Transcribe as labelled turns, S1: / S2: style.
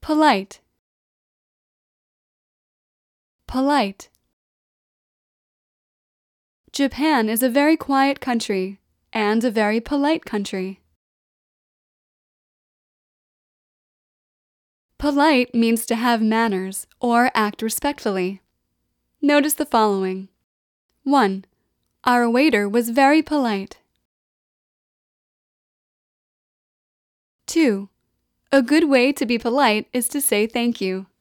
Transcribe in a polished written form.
S1: Polite. Polite. Japan is a very quiet country and a very polite country. Polite means to have manners or act respectfully. Notice the following. 1. Our waiter was very polite. 2. A good way to be polite is to say thank you.